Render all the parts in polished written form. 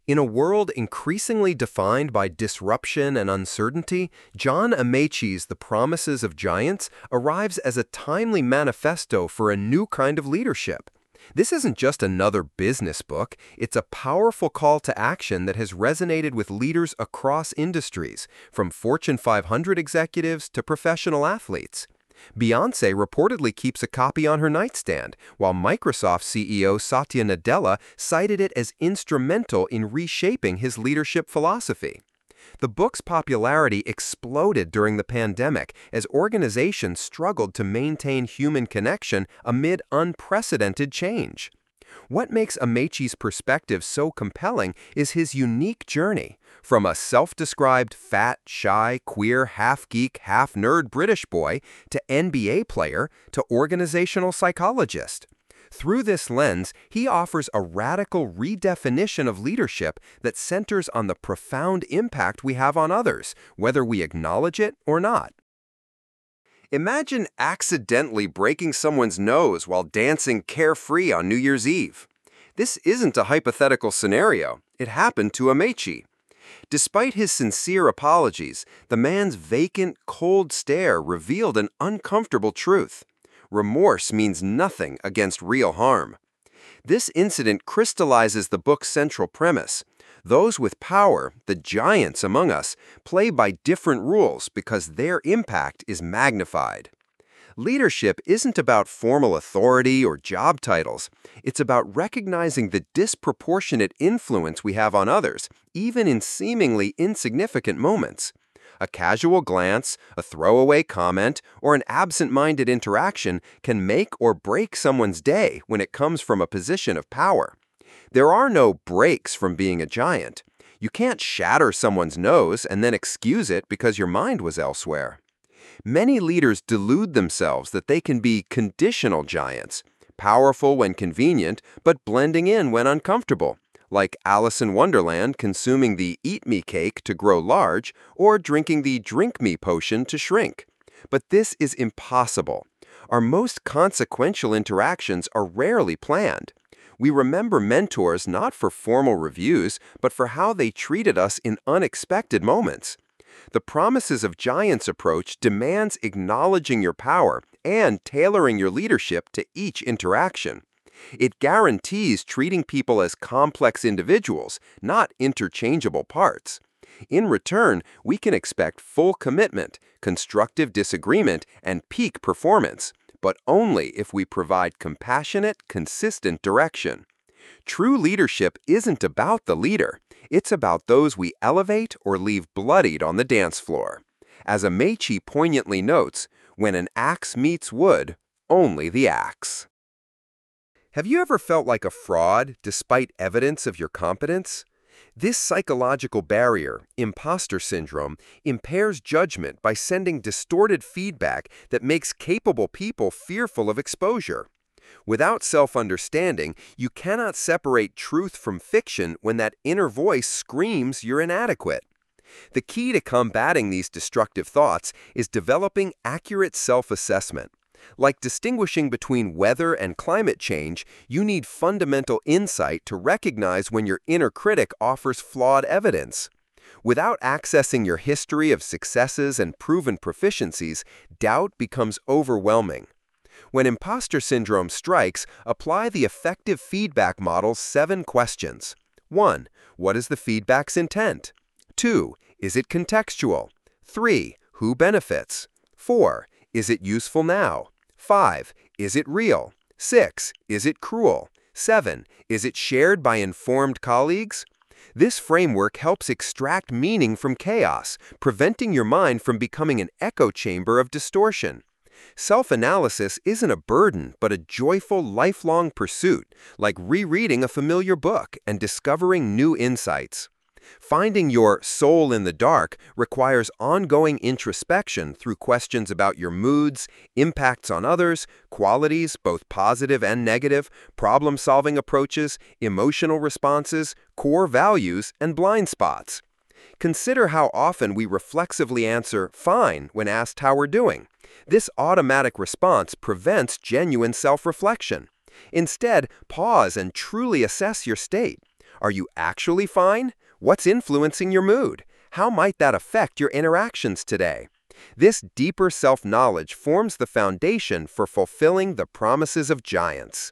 In a world increasingly defined by disruption and uncertainty, John Amaechi's The Promises of Giants arrives as a timely manifesto for a new kind of leadership. This isn't just another business book, it's a powerful call to action that has resonated with leaders across industries, from Fortune 500 executives to professional athletes. Beyoncé reportedly keeps a copy on her nightstand, while Microsoft CEO Satya Nadella cited it as instrumental in reshaping his leadership philosophy. The book's popularity exploded during the pandemic as organizations struggled to maintain human connection amid unprecedented change. What makes Amaechi's perspective so compelling is his unique journey, from a self-described fat, shy, queer, half-geek, half-nerd British boy to NBA player to organizational psychologist. Through this lens, he offers a radical redefinition of leadership that centers on the profound impact we have on others, whether we acknowledge it or not. Imagine accidentally breaking someone's nose while dancing carefree on New Year's Eve. This isn't a hypothetical scenario. It happened to Amaechi. Despite his sincere apologies, the man's vacant, cold stare revealed an uncomfortable truth. Remorse means nothing against real harm. This incident crystallizes the book's central premise. Those with power, the giants among us, play by different rules because their impact is magnified. Leadership isn't about formal authority or job titles. It's about recognizing the disproportionate influence we have on others, even in seemingly insignificant moments. A casual glance, a throwaway comment, or an absent-minded interaction can make or break someone's day when it comes from a position of power. There are no breaks from being a giant. You can't shatter someone's nose and then excuse it because your mind was elsewhere. Many leaders delude themselves that they can be conditional giants, powerful when convenient, but blending in when uncomfortable, like Alice in Wonderland consuming the Eat Me cake to grow large or drinking the Drink Me potion to shrink. But this is impossible. Our most consequential interactions are rarely planned. We remember mentors not for formal reviews, but for how they treated us in unexpected moments. The Promises of Giants approach demands acknowledging your power and tailoring your leadership to each interaction. It guarantees treating people as complex individuals, not interchangeable parts. In return, we can expect full commitment, constructive disagreement, and peak performance, but only if we provide compassionate, consistent direction. True leadership isn't about the leader. It's about those we elevate or leave bloodied on the dance floor. As Amaechi poignantly notes, when an axe meets wood, only the axe. Have you ever felt like a fraud despite evidence of your competence? This psychological barrier, imposter syndrome, impairs judgment by sending distorted feedback that makes capable people fearful of exposure. Without self-understanding, you cannot separate truth from fiction when that inner voice screams you're inadequate. The key to combating these destructive thoughts is developing accurate self-assessment. Like distinguishing between weather and climate change, you need fundamental insight to recognize when your inner critic offers flawed evidence. Without accessing your history of successes and proven proficiencies, doubt becomes overwhelming. When imposter syndrome strikes, apply the effective feedback model's 7 questions. 1. What is the feedback's intent? 2. Is it contextual? 3. Who benefits? 4. Is it useful now? 5. Is it real? 6. Is it cruel? 7. Is it shared by informed colleagues? This framework helps extract meaning from chaos, preventing your mind from becoming an echo chamber of distortion. Self-analysis isn't a burden, but a joyful, lifelong pursuit, like rereading a familiar book and discovering new insights. Finding your soul in the dark requires ongoing introspection through questions about your moods, impacts on others, qualities, both positive and negative, problem-solving approaches, emotional responses, core values, and blind spots. Consider how often we reflexively answer, "fine," when asked how we're doing. This automatic response prevents genuine self-reflection. Instead, pause and truly assess your state. Are you actually fine? What's influencing your mood? How might that affect your interactions today? This deeper self-knowledge forms the foundation for fulfilling the promises of giants.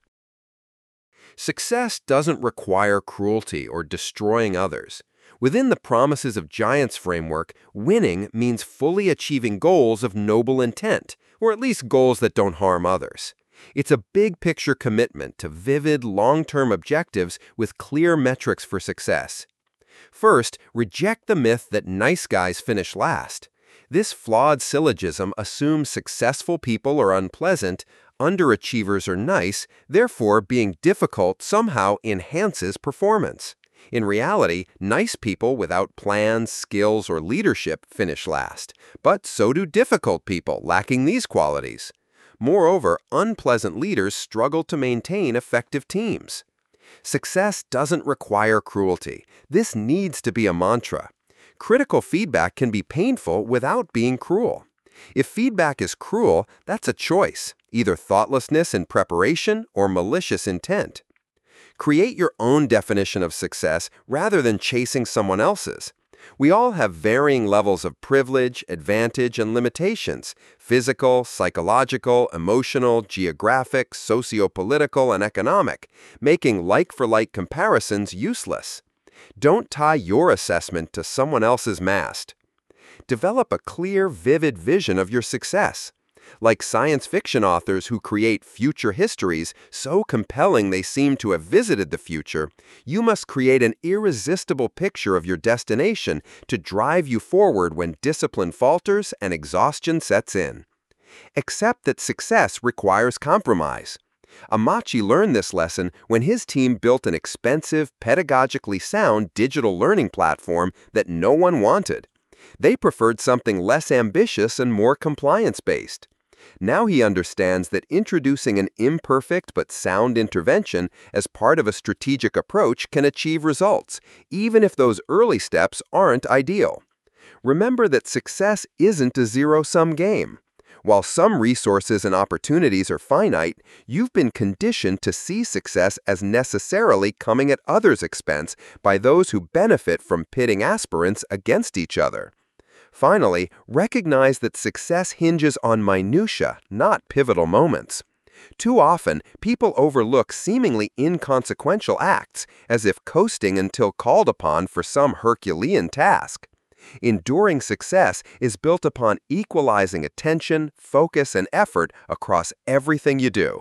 Success doesn't require cruelty or destroying others. Within the Promises of Giants framework, winning means fully achieving goals of noble intent, or at least goals that don't harm others. It's a big-picture commitment to vivid, long-term objectives with clear metrics for success. First, reject the myth that nice guys finish last. This flawed syllogism assumes successful people are unpleasant, underachievers are nice, therefore being difficult somehow enhances performance. In reality, nice people without plans, skills, or leadership finish last, but so do difficult people lacking these qualities. Moreover, unpleasant leaders struggle to maintain effective teams. Success doesn't require cruelty. This needs to be a mantra. Critical feedback can be painful without being cruel. If feedback is cruel, that's a choice, either thoughtlessness in preparation or malicious intent. Create your own definition of success rather than chasing someone else's. We all have varying levels of privilege, advantage, and limitations: physical, psychological, emotional, geographic, socio-political, and economic, making like-for-like comparisons useless. Don't tie your assessment to someone else's mast. Develop a clear, vivid vision of your success. Like science fiction authors who create future histories so compelling they seem to have visited the future, you must create an irresistible picture of your destination to drive you forward when discipline falters and exhaustion sets in. Accept that success requires compromise. Amauchi learned this lesson when his team built an expensive, pedagogically sound digital learning platform that no one wanted. They preferred something less ambitious and more compliance-based. Now he understands that introducing an imperfect but sound intervention as part of a strategic approach can achieve results, even if those early steps aren't ideal. Remember that success isn't a zero-sum game. While some resources and opportunities are finite, you've been conditioned to see success as necessarily coming at others' expense by those who benefit from pitting aspirants against each other. Finally, recognize that success hinges on minutiae, not pivotal moments. Too often, people overlook seemingly inconsequential acts, as if coasting until called upon for some Herculean task. Enduring success is built upon equalizing attention, focus, and effort across everything you do.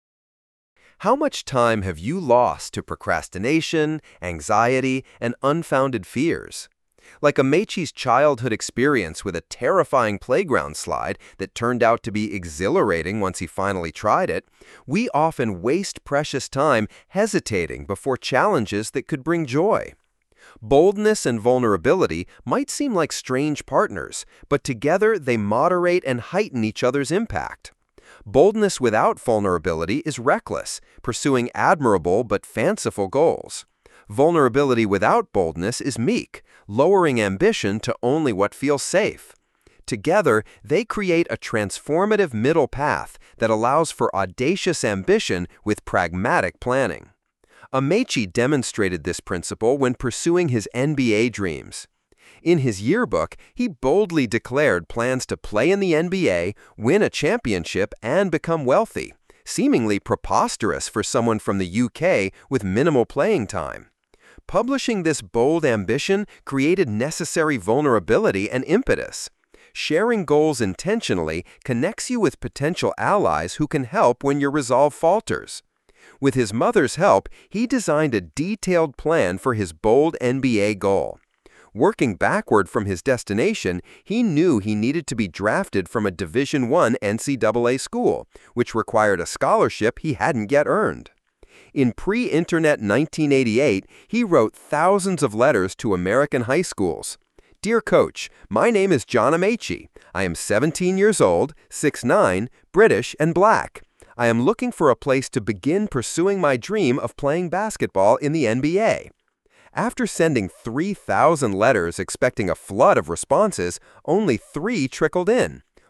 How much time have you lost to procrastination, anxiety, and unfounded fears? Like Ameichi's childhood experience with a terrifying playground slide that turned out to be exhilarating once he finally tried it, we often waste precious time hesitating before challenges that could bring joy. Boldness and vulnerability might seem like strange partners, but together they moderate and heighten each other's impact. Boldness without vulnerability is reckless, pursuing admirable but fanciful goals. Vulnerability without boldness is meek, lowering ambition to only what feels safe. Together, they create a transformative middle path that allows for audacious ambition with pragmatic planning. Ameichi demonstrated this principle when pursuing his NBA dreams. In his yearbook, he boldly declared plans to play in the NBA, win a championship, and become wealthy, seemingly preposterous for someone from the UK with minimal playing time. Publishing this bold ambition created necessary vulnerability and impetus. Sharing goals intentionally connects you with potential allies who can help when your resolve falters. With his mother's help, he designed a detailed plan for his bold NBA goal. Working backward from his destination, he knew he needed to be drafted from a Division I NCAA school, which required a scholarship he hadn't yet earned. In pre-internet 1988, he wrote thousands of letters to American high schools. Dear Coach, my name is John Ameichi. I am 17 years old, 6'9", British, and black. I am looking for a place to begin pursuing my dream of playing basketball in the NBA. After sending 3,000 letters expecting a flood of responses, only 3 trickled in.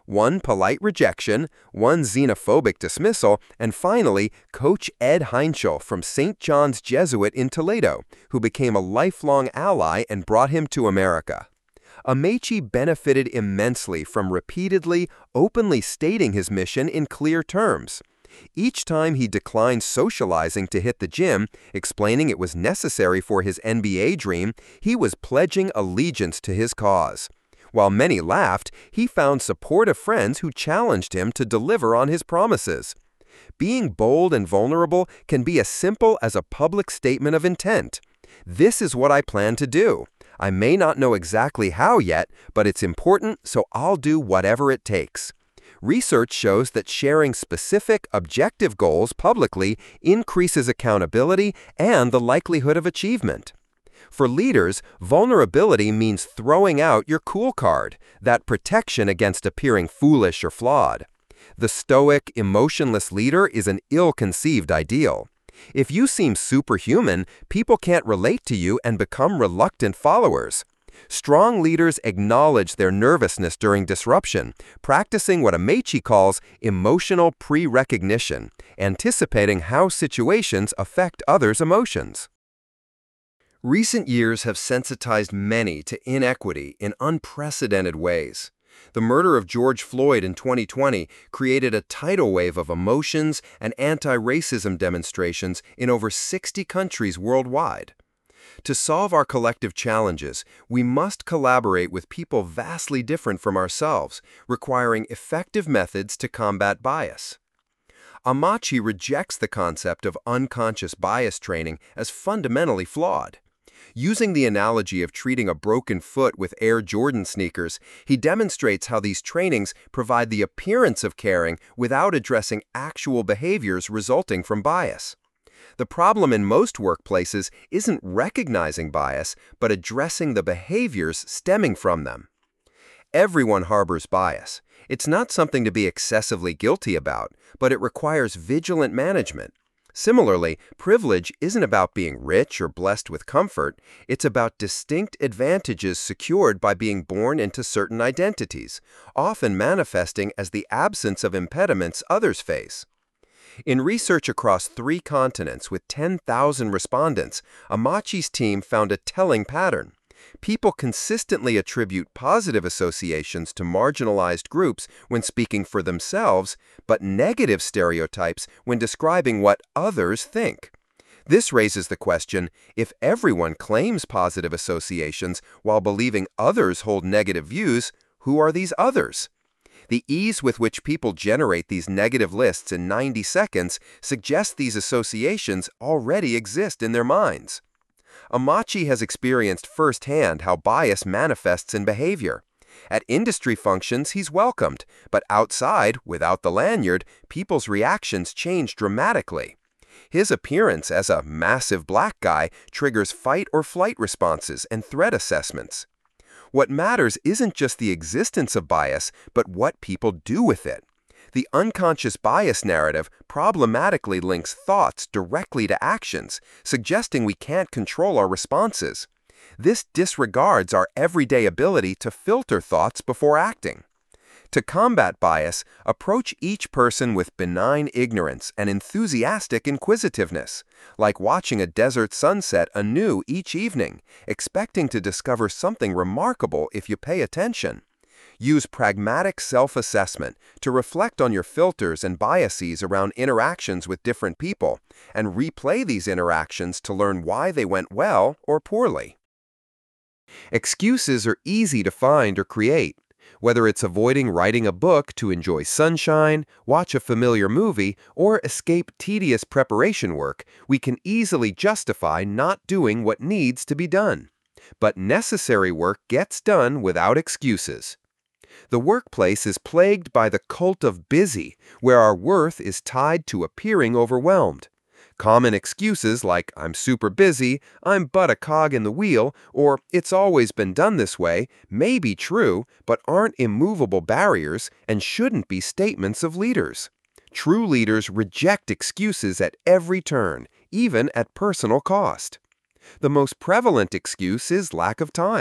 one polite rejection, one xenophobic dismissal, and finally, Coach Ed Heinschel from St. John's Jesuit in Toledo, who became a lifelong ally and brought him to America. Amaechi benefited immensely from repeatedly, openly stating his mission in clear terms. Each time he declined socializing to hit the gym, explaining it was necessary for his NBA dream, he was pledging allegiance to his cause. While many laughed, he found supportive friends who challenged him to deliver on his promises. Being bold and vulnerable can be as simple as a public statement of intent. This is what I plan to do. I may not know exactly how yet, but it's important, so I'll do whatever it takes. Research shows that sharing specific, objective goals publicly increases accountability and the likelihood of achievement. For leaders, vulnerability means throwing out your cool card, that protection against appearing foolish or flawed. The stoic, emotionless leader is an ill-conceived ideal. If you seem superhuman, people can't relate to you and become reluctant followers. Strong leaders acknowledge their nervousness during disruption, practicing what Amaechi calls emotional pre-recognition, anticipating how situations affect others' emotions. Recent years have sensitized many to inequity in unprecedented ways. The murder of George Floyd in 2020 created a tidal wave of emotions and anti-racism demonstrations in over 60 countries worldwide. To solve our collective challenges, we must collaborate with people vastly different from ourselves, requiring effective methods to combat bias. Amaechi rejects the concept of unconscious bias training as fundamentally flawed. Using the analogy of treating a broken foot with Air Jordan sneakers, he demonstrates how these trainings provide the appearance of caring without addressing actual behaviors resulting from bias. The problem in most workplaces isn't recognizing bias, but addressing the behaviors stemming from them. Everyone harbors bias. It's not something to be excessively guilty about, but it requires vigilant management. Similarly, privilege isn't about being rich or blessed with comfort. It's about distinct advantages secured by being born into certain identities, often manifesting as the absence of impediments others face. In research across 3 continents with 10,000 respondents, Amaechi's team found a telling pattern. People consistently attribute positive associations to marginalized groups when speaking for themselves, but negative stereotypes when describing what others think. This raises the question, if everyone claims positive associations while believing others hold negative views, who are these others? The ease with which people generate these negative lists in 90 seconds suggests these associations already exist in their minds. Amaechi has experienced firsthand how bias manifests in behavior. At industry functions, he's welcomed, but outside, without the lanyard, people's reactions change dramatically. His appearance as a massive black guy triggers fight or flight responses and threat assessments. What matters isn't just the existence of bias, but what people do with it. The unconscious bias narrative problematically links thoughts directly to actions, suggesting we can't control our responses. This disregards our everyday ability to filter thoughts before acting. To combat bias, approach each person with benign ignorance and enthusiastic inquisitiveness, like watching a desert sunset anew each evening, expecting to discover something remarkable if you pay attention. Use pragmatic self-assessment to reflect on your filters and biases around interactions with different people, and replay these interactions to learn why they went well or poorly. Excuses are easy to find or create. Whether it's avoiding writing a book to enjoy sunshine, watch a familiar movie, or escape tedious preparation work, we can easily justify not doing what needs to be done. But necessary work gets done without excuses. The workplace is plagued by the cult of busy, where our worth is tied to appearing overwhelmed. Common excuses like, "I'm super busy," "I'm but a cog in the wheel," or "it's always been done this way," may be true, but aren't immovable barriers and shouldn't be statements of leaders. True leaders reject excuses at every turn, even at personal cost. The most prevalent excuse is lack of time.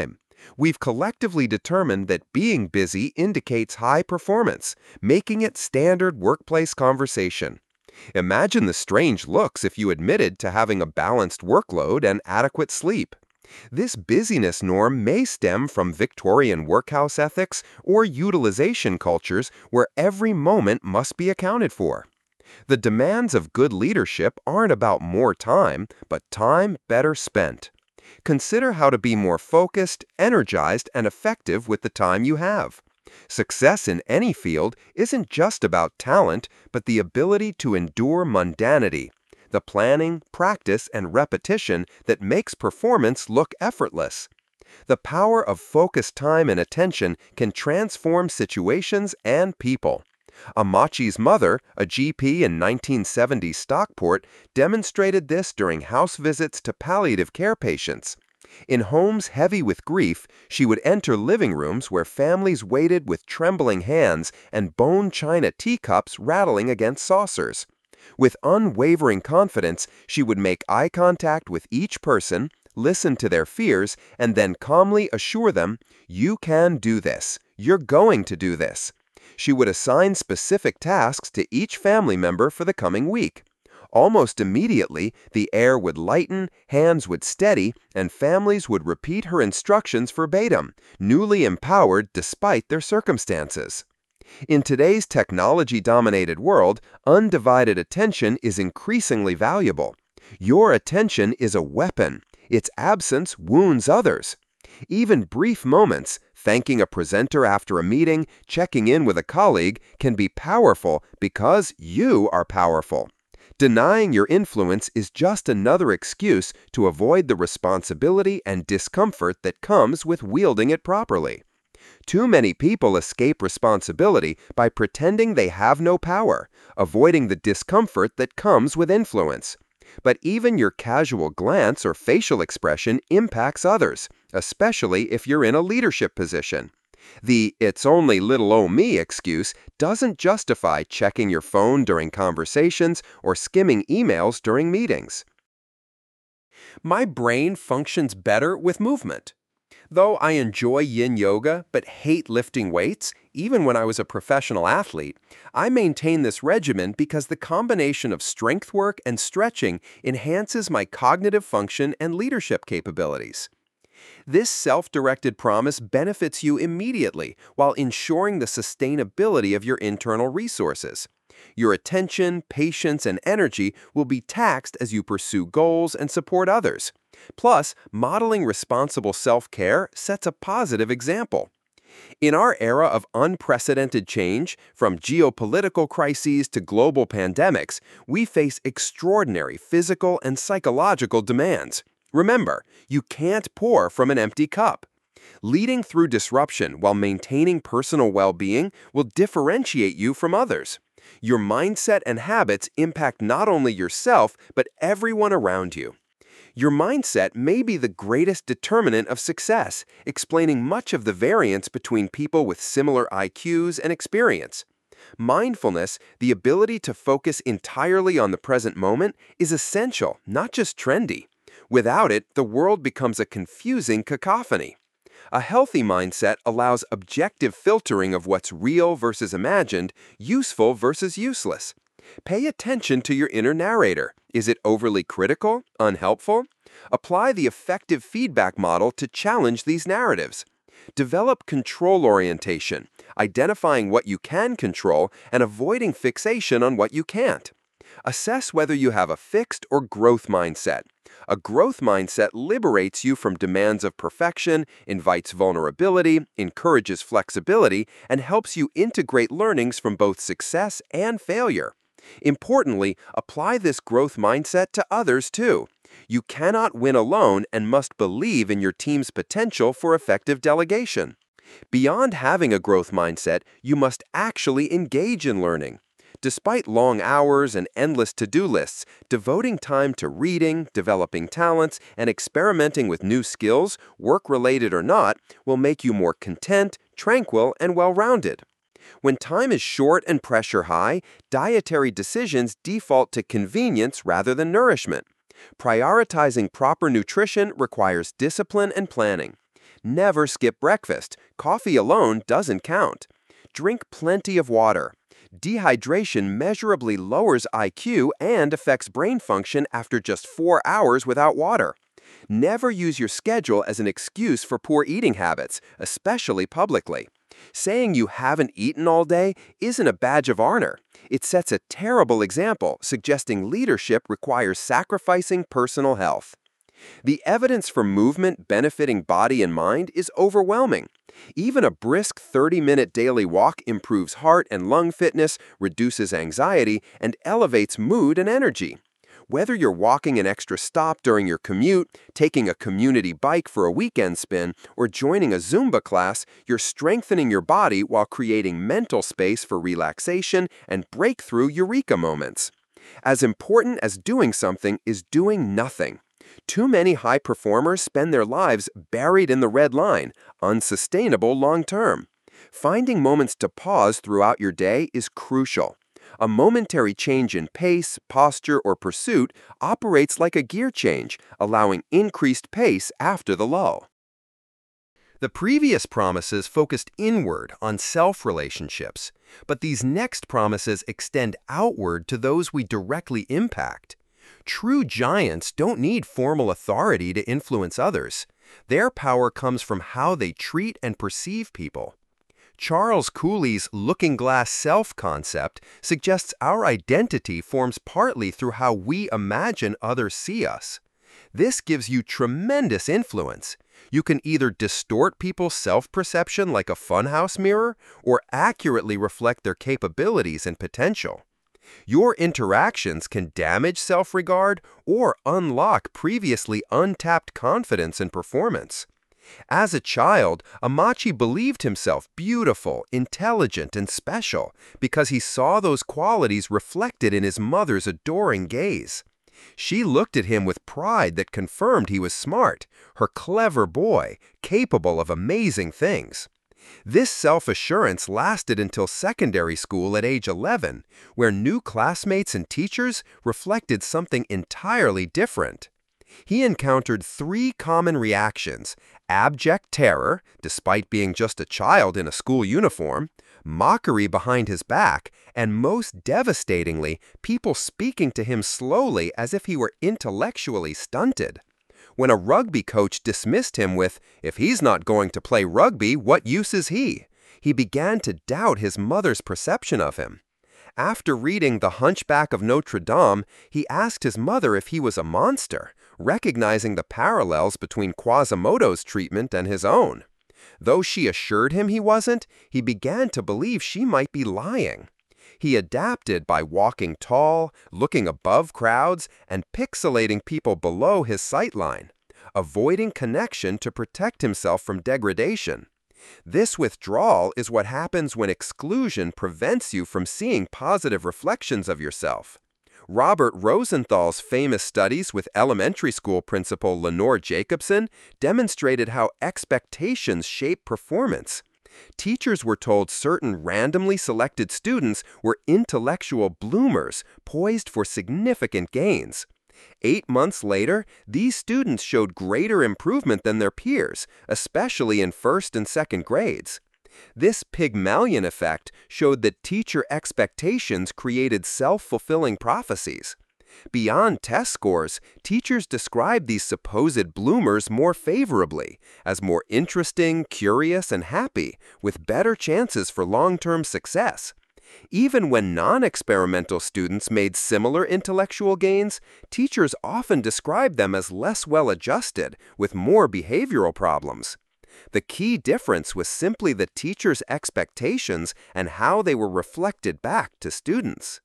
We've collectively determined that being busy indicates high performance, making it standard workplace conversation. Imagine the strange looks if you admitted to having a balanced workload and adequate sleep. This busyness norm may stem from Victorian workhouse ethics or utilization cultures where every moment must be accounted for. The demands of good leadership aren't about more time, but time better spent. Consider how to be more focused, energized, and effective with the time you have. Success in any field isn't just about talent, but the ability to endure mundanity, the planning, practice, and repetition that makes performance look effortless. The power of focused time and attention can transform situations and people. Amachi's mother, a GP in 1970 Stockport, demonstrated this during house visits to palliative care patients. In homes heavy with grief, she would enter living rooms where families waited with trembling hands and bone china teacups rattling against saucers. With unwavering confidence, she would make eye contact with each person, listen to their fears, and then calmly assure them, "You can do this. You're going to do this." She would assign specific tasks to each family member for the coming week. Almost immediately, the air would lighten, hands would steady, and families would repeat her instructions verbatim, newly empowered despite their circumstances. In today's technology-dominated world, undivided attention is increasingly valuable. Your attention is a weapon. Its absence wounds others. Even brief moments, thanking a presenter after a meeting, checking in with a colleague, can be powerful because you are powerful. Denying your influence is just another excuse to avoid the responsibility and discomfort that comes with wielding it properly. Too many people escape responsibility by pretending they have no power, avoiding the discomfort that comes with influence. But even your casual glance or facial expression impacts others, especially if you're in a leadership position. The "it's only little o' me" excuse doesn't justify checking your phone during conversations or skimming emails during meetings. My brain functions better with movement. Though I enjoy yin yoga but hate lifting weights, even when I was a professional athlete, I maintain this regimen because the combination of strength work and stretching enhances my cognitive function and leadership capabilities. This self-directed promise benefits you immediately while ensuring the sustainability of your internal resources. Your attention, patience, and energy will be taxed as you pursue goals and support others. Plus, modeling responsible self-care sets a positive example. In our era of unprecedented change, from geopolitical crises to global pandemics, we face extraordinary physical and psychological demands. Remember, you can't pour from an empty cup. Leading through disruption while maintaining personal well-being will differentiate you from others. Your mindset and habits impact not only yourself, but everyone around you. Your mindset may be the greatest determinant of success, explaining much of the variance between people with similar IQs and experience. Mindfulness, the ability to focus entirely on the present moment, is essential, not just trendy. Without it, the world becomes a confusing cacophony. A healthy mindset allows objective filtering of what's real versus imagined, useful versus useless. Pay attention to your inner narrator. Is it overly critical? Unhelpful? Apply the effective feedback model to challenge these narratives. Develop control orientation, identifying what you can control and avoiding fixation on what you can't. Assess whether you have a fixed or growth mindset. A growth mindset liberates you from demands of perfection, invites vulnerability, encourages flexibility, and helps you integrate learnings from both success and failure. Importantly, apply this growth mindset to others too. You cannot win alone and must believe in your team's potential for effective delegation. Beyond having a growth mindset, you must actually engage in learning. Despite long hours and endless to-do lists, devoting time to reading, developing talents, and experimenting with new skills, work-related or not, will make you more content, tranquil, and well-rounded. When time is short and pressure high, dietary decisions default to convenience rather than nourishment. Prioritizing proper nutrition requires discipline and planning. Never skip breakfast. Coffee alone doesn't count. Drink plenty of water. Dehydration measurably lowers IQ and affects brain function after just 4 hours without water. Never use your schedule as an excuse for poor eating habits, especially publicly. Saying you haven't eaten all day isn't a badge of honor. It sets a terrible example, suggesting leadership requires sacrificing personal health. The evidence for movement benefiting body and mind is overwhelming. Even a brisk 30-minute daily walk improves heart and lung fitness, reduces anxiety, and elevates mood and energy. Whether you're walking an extra stop during your commute, taking a community bike for a weekend spin, or joining a Zumba class, you're strengthening your body while creating mental space for relaxation and breakthrough eureka moments. As important as doing something is doing nothing. Too many high performers spend their lives buried in the red line, unsustainable long-term. Finding moments to pause throughout your day is crucial. A momentary change in pace, posture, or pursuit operates like a gear change, allowing increased pace after the lull. The previous promises focused inward on self-relationships, but these next promises extend outward to those we directly impact. True giants don't need formal authority to influence others. Their power comes from how they treat and perceive people. Charles Cooley's looking-glass self concept suggests our identity forms partly through how we imagine others see us. This gives you tremendous influence. You can either distort people's self-perception like a funhouse mirror or accurately reflect their capabilities and potential. Your interactions can damage self-regard or unlock previously untapped confidence and performance. As a child, Amachi believed himself beautiful, intelligent, and special because he saw those qualities reflected in his mother's adoring gaze. She looked at him with pride that confirmed he was smart, her clever boy, capable of amazing things. This self-assurance lasted until secondary school at age 11, where new classmates and teachers reflected something entirely different. He encountered 3 common reactions: abject terror, despite being just a child in a school uniform, mockery behind his back, and most devastatingly, people speaking to him slowly as if he were intellectually stunted. When a rugby coach dismissed him with, "If he's not going to play rugby, what use is he?" he began to doubt his mother's perception of him. After reading The Hunchback of Notre Dame, he asked his mother if he was a monster, recognizing the parallels between Quasimodo's treatment and his own. Though she assured him he wasn't, he began to believe she might be lying. He adapted by walking tall, looking above crowds, and pixelating people below his sightline, avoiding connection to protect himself from degradation. This withdrawal is what happens when exclusion prevents you from seeing positive reflections of yourself. Robert Rosenthal's famous studies with elementary school principal Lenore Jacobson demonstrated how expectations shape performance. Teachers were told certain randomly selected students were intellectual bloomers poised for significant gains. 8 months later, these students showed greater improvement than their peers, especially in first and second grades. This Pygmalion effect showed that teacher expectations created self-fulfilling prophecies. Beyond test scores, teachers described these supposed bloomers more favorably, as more interesting, curious, and happy, with better chances for long-term success. Even when non-experimental students made similar intellectual gains, teachers often described them as less well-adjusted, with more behavioral problems. The key difference was simply the teacher's expectations and how they were reflected back to students.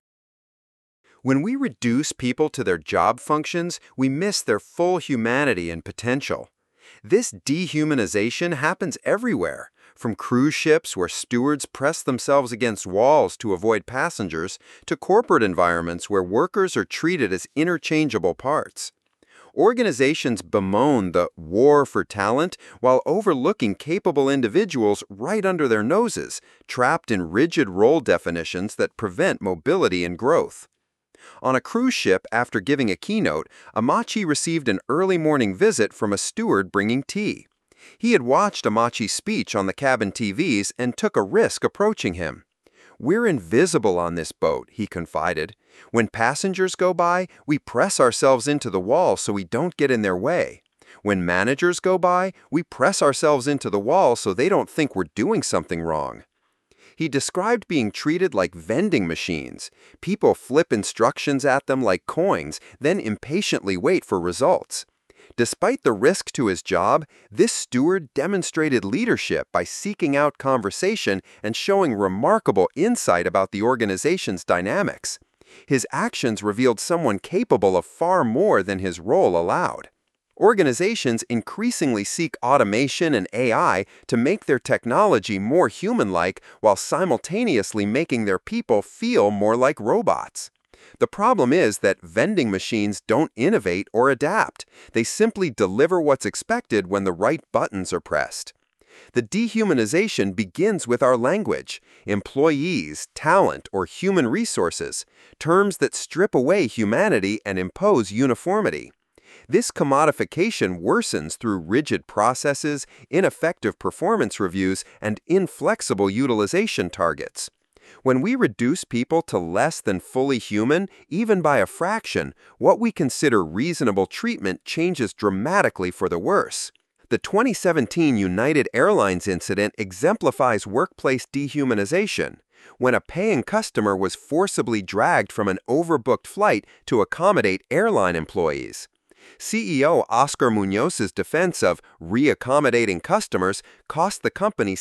When we reduce people to their job functions, we miss their full humanity and potential. This dehumanization happens everywhere, from cruise ships where stewards press themselves against walls to avoid passengers, to corporate environments where workers are treated as interchangeable parts. Organizations bemoan the war for talent while overlooking capable individuals right under their noses, trapped in rigid role definitions that prevent mobility and growth. On a cruise ship, after giving a keynote, Amachi received an early morning visit from a steward bringing tea. He had watched Amachi's speech on the cabin TVs and took a risk approaching him. "We're invisible on this boat," he confided. "When passengers go by, we press ourselves into the wall so we don't get in their way. When managers go by, we press ourselves into the wall so they don't think we're doing something wrong." He described being treated like vending machines. People flip instructions at them like coins, then impatiently wait for results. Despite the risk to his job, this steward demonstrated leadership by seeking out conversation and showing remarkable insight about the organization's dynamics. His actions revealed someone capable of far more than his role allowed. Organizations increasingly seek automation and AI to make their technology more human-like while simultaneously making their people feel more like robots. The problem is that vending machines don't innovate or adapt. They simply deliver what's expected when the right buttons are pressed. The dehumanization begins with our language: employees, talent, or human resources, terms that strip away humanity and impose uniformity. This commodification worsens through rigid processes, ineffective performance reviews, and inflexible utilization targets. When we reduce people to less than fully human, even by a fraction, what we consider reasonable treatment changes dramatically for the worse. The 2017 United Airlines incident exemplifies workplace dehumanization, when a paying customer was forcibly dragged from an overbooked flight to accommodate airline employees. CEO Oscar Muñoz's defense of reaccommodating customers cost the company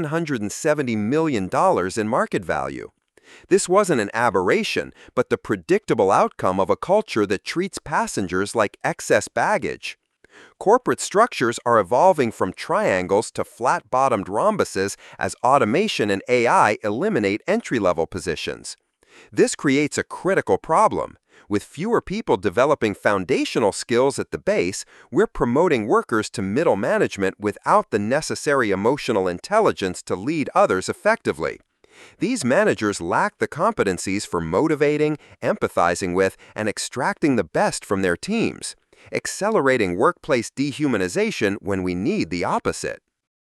$770 million in market value. This wasn't an aberration, but the predictable outcome of a culture that treats passengers like excess baggage. Corporate structures are evolving from triangles to flat-bottomed rhombuses as automation and AI eliminate entry-level positions. This creates a critical problem. With fewer people developing foundational skills at the base, we're promoting workers to middle management without the necessary emotional intelligence to lead others effectively. These managers lack the competencies for motivating, empathizing with, and extracting the best from their teams, accelerating workplace dehumanization when we need the opposite.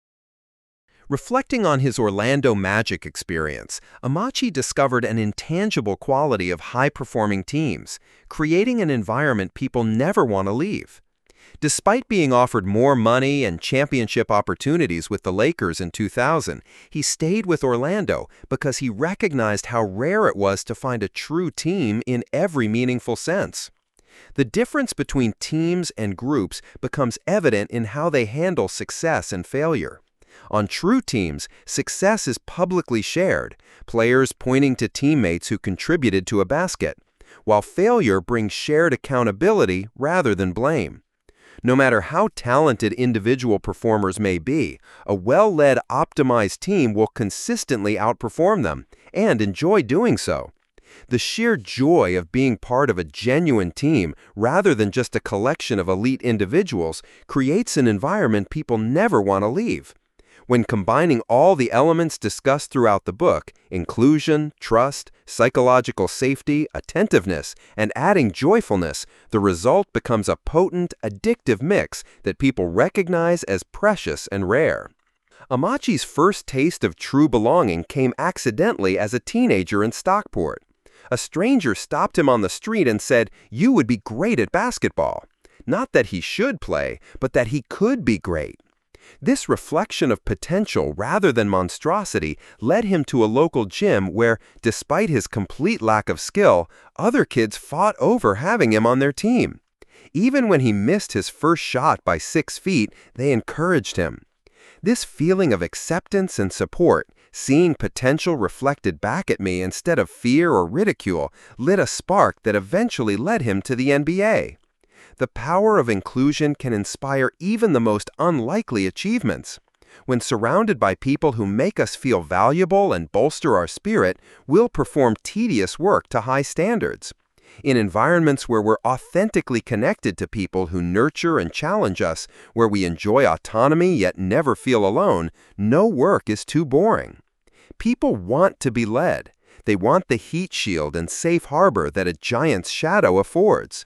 Reflecting on his Orlando Magic experience, Amachi discovered an intangible quality of high-performing teams, creating an environment people never want to leave. Despite being offered more money and championship opportunities with the Lakers in 2000, he stayed with Orlando because he recognized how rare it was to find a true team in every meaningful sense. The difference between teams and groups becomes evident in how they handle success and failure. On true teams, success is publicly shared, players pointing to teammates who contributed to a basket, while failure brings shared accountability rather than blame. No matter how talented individual performers may be, a well-led, optimized team will consistently outperform them, and enjoy doing so. The sheer joy of being part of a genuine team, rather than just a collection of elite individuals, creates an environment people never want to leave. When combining all the elements discussed throughout the book, inclusion, trust, psychological safety, attentiveness, and adding joyfulness, the result becomes a potent, addictive mix that people recognize as precious and rare. Amachi's first taste of true belonging came accidentally as a teenager in Stockport. A stranger stopped him on the street and said, "You would be great at basketball." Not that he should play, but that he could be great. This reflection of potential rather than monstrosity led him to a local gym where, despite his complete lack of skill, other kids fought over having him on their team. Even when he missed his first shot by 6 feet, they encouraged him. This feeling of acceptance and support, seeing potential reflected back at me instead of fear or ridicule, lit a spark that eventually led him to the NBA. The power of inclusion can inspire even the most unlikely achievements. When surrounded by people who make us feel valuable and bolster our spirit, we'll perform tedious work to high standards. In environments where we're authentically connected to people who nurture and challenge us, where we enjoy autonomy yet never feel alone, no work is too boring. People want to be led. They want the heat shield and safe harbor that a giant's shadow affords.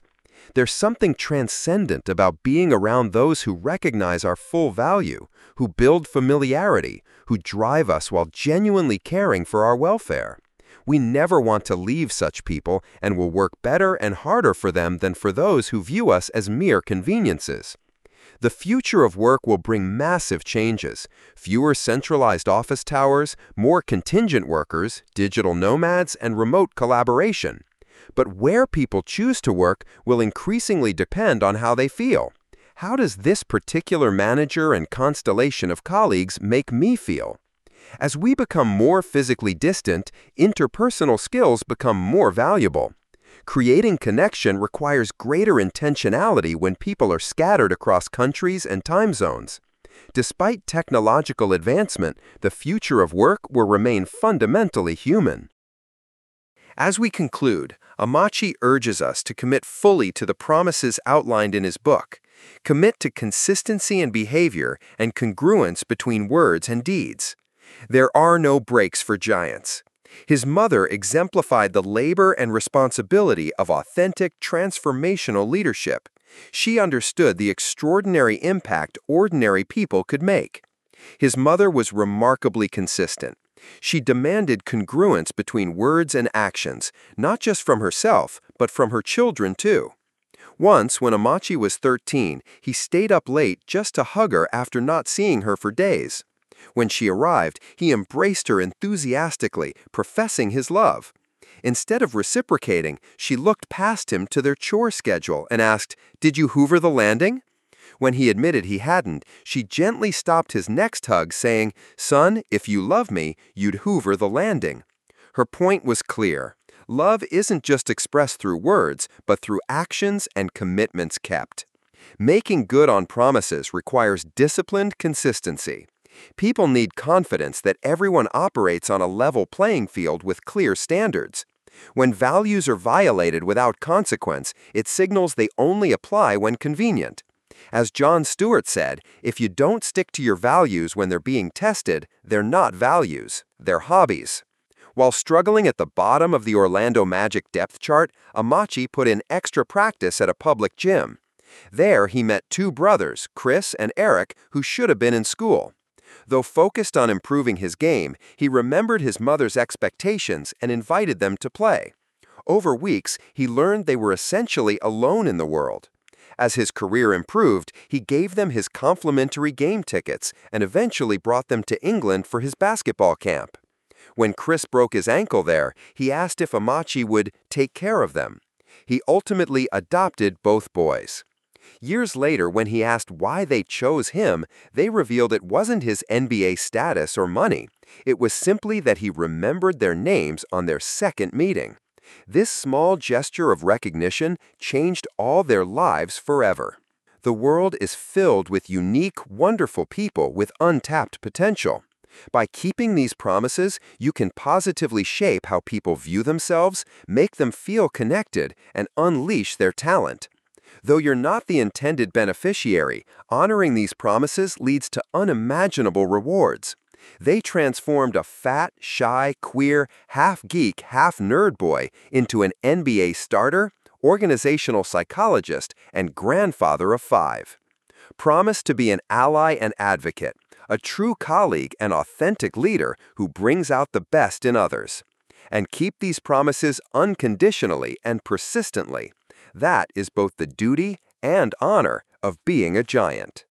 There's something transcendent about being around those who recognize our full value, who build familiarity, who drive us while genuinely caring for our welfare. We never want to leave such people and will work better and harder for them than for those who view us as mere conveniences. The future of work will bring massive changes: fewer centralized office towers, more contingent workers, digital nomads, and remote collaboration. But where people choose to work will increasingly depend on how they feel. How does this particular manager and constellation of colleagues make me feel? As we become more physically distant, interpersonal skills become more valuable. Creating connection requires greater intentionality when people are scattered across countries and time zones. Despite technological advancement, the future of work will remain fundamentally human. As we conclude, Amachi urges us to commit fully to the promises outlined in his book. Commit to consistency in behavior and congruence between words and deeds. There are no breaks for giants. His mother exemplified the labor and responsibility of authentic, transformational leadership. She understood the extraordinary impact ordinary people could make. His mother was remarkably consistent. She demanded congruence between words and actions, not just from herself, but from her children too. Once, when Amachi was 13, he stayed up late just to hug her after not seeing her for days. When she arrived, he embraced her enthusiastically, professing his love. Instead of reciprocating, she looked past him to their chore schedule and asked, "Did you hoover the landing?" When he admitted he hadn't, she gently stopped his next hug, saying, "Son, if you love me, you'd hoover the landing." Her point was clear. Love isn't just expressed through words, but through actions and commitments kept. Making good on promises requires disciplined consistency. People need confidence that everyone operates on a level playing field with clear standards. When values are violated without consequence, it signals they only apply when convenient. As Jon Stewart said, if you don't stick to your values when they're being tested, they're not values, they're hobbies. While struggling at the bottom of the Orlando Magic depth chart, Amachi put in extra practice at a public gym. There, he met two brothers, Chris and Eric, who should have been in school. Though focused on improving his game, he remembered his mother's expectations and invited them to play. Over weeks, he learned they were essentially alone in the world. As his career improved, he gave them his complimentary game tickets and eventually brought them to England for his basketball camp. When Chris broke his ankle there, he asked if Amachi would take care of them. He ultimately adopted both boys. Years later, when he asked why they chose him, they revealed it wasn't his NBA status or money. It was simply that he remembered their names on their second meeting. This small gesture of recognition changed all their lives forever. The world is filled with unique, wonderful people with untapped potential. By keeping these promises, you can positively shape how people view themselves, make them feel connected, and unleash their talent. Though you're not the intended beneficiary, honoring these promises leads to unimaginable rewards. They transformed a fat, shy, queer, half-geek, half-nerd boy into an NBA starter, organizational psychologist, and grandfather of 5. Promise to be an ally and advocate, a true colleague and authentic leader who brings out the best in others. And keep these promises unconditionally and persistently. That is both the duty and honor of being a giant.